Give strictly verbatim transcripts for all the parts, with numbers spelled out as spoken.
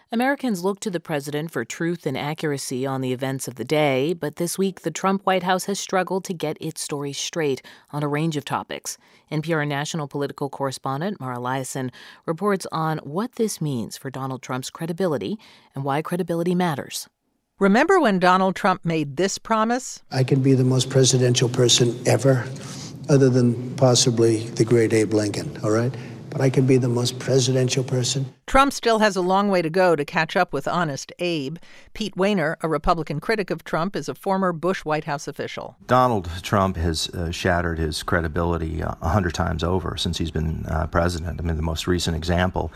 Americans look to the president for truth and accuracy on the events of the day, but this week the Trump White House has struggled to get its story straight on a range of topics. N P R national political correspondent Mara Liasson reports on what this means for Donald Trump's credibility and why credibility matters. Remember when Donald Trump made this promise? I can be the most presidential person ever, other than possibly the great Abe Lincoln, all right? But I can be the most presidential person. Trump still has a long way to go to catch up with Honest Abe. Pete Wehner, a Republican critic of Trump, is a former Bush White House official. Donald Trump has uh, shattered his credibility a uh, hundred times over since he's been uh, president. I mean, the most recent example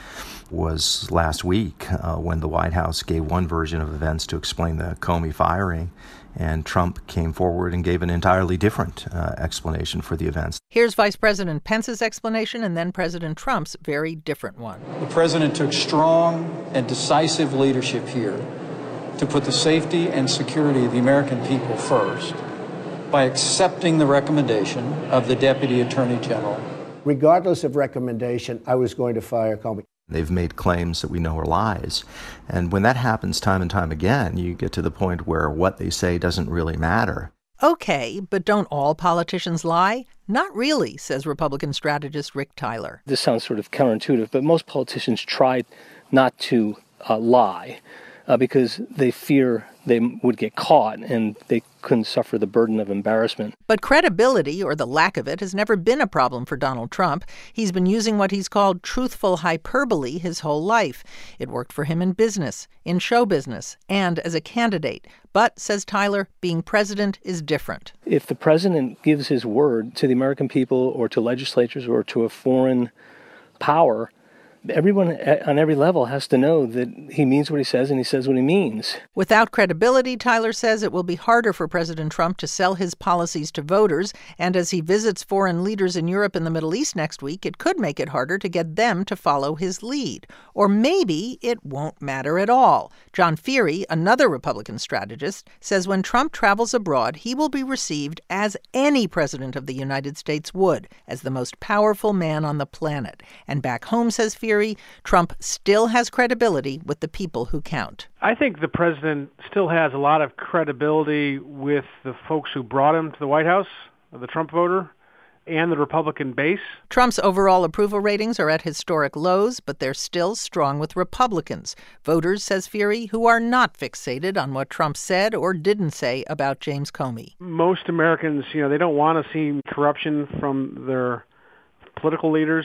was last week uh, when the White House gave one version of events to explain the Comey firing, and Trump came forward and gave an entirely different uh, explanation for the events. Here's Vice President Pence's explanation and then President Trump's very different one. The president took strong and decisive leadership here to put the safety and security of the American people first by accepting the recommendation of the Deputy Attorney General. Regardless of recommendation, I was going to fire Comey. They've made claims that we know are lies. And when that happens time and time again, you get to the point where what they say doesn't really matter. Okay, but don't all politicians lie? Not really, says Republican strategist Rick Tyler. This sounds sort of counterintuitive, but most politicians try not to uh, lie uh, because they fear they would get caught and they couldn't suffer the burden of embarrassment. But credibility, or the lack of it, has never been a problem for Donald Trump. He's been using what he's called truthful hyperbole his whole life. It worked for him in business, in show business, and as a candidate. But, says Tyler, being president is different. If the president gives his word to the American people or to legislatures or to a foreign power, everyone on every level has to know that he means what he says and he says what he means. Without credibility, Tyler says, it will be harder for President Trump to sell his policies to voters. And as he visits foreign leaders in Europe and the Middle East next week, it could make it harder to get them to follow his lead. Or maybe it won't matter at all. John Feehery, another Republican strategist, says when Trump travels abroad, he will be received as any president of the United States would, as the most powerful man on the planet. And back home, says Feehery, Trump still has credibility with the people who count. I think the president still has a lot of credibility with the folks who brought him to the White House, the Trump voter, and the Republican base. Trump's overall approval ratings are at historic lows, but they're still strong with Republicans. Voters, says Feehery, who are not fixated on what Trump said or didn't say about James Comey. Most Americans, you know, they don't want to see corruption from their political leaders.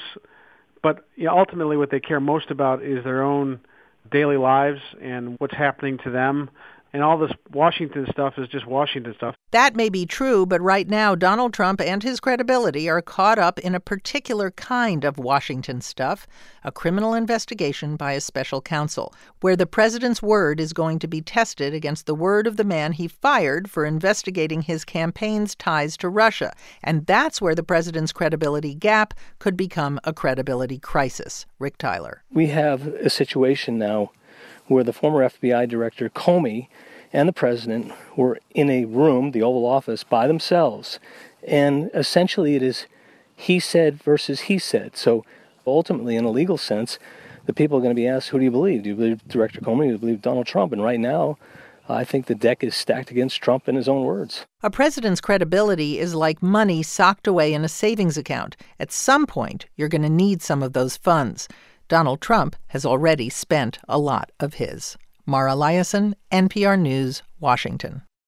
But you know, ultimately what they care most about is their own daily lives and what's happening to them. And all this Washington stuff is just Washington stuff. That may be true, but right now Donald Trump and his credibility are caught up in a particular kind of Washington stuff, a criminal investigation by a special counsel, where the president's word is going to be tested against the word of the man he fired for investigating his campaign's ties to Russia. And that's where the president's credibility gap could become a credibility crisis. Rick Tyler. We have a situation now where the former F B I director Comey and the president were in a room, the Oval Office, by themselves. And essentially it is he said versus he said. So ultimately, in a legal sense, the people are going to be asked, who do you believe? Do you believe Director Comey? Do you believe Donald Trump? And right now, I think the deck is stacked against Trump in his own words. A president's credibility is like money socked away in a savings account. At some point, you're going to need some of those funds. Donald Trump has already spent a lot of his. Mara Liasson, N P R News, Washington.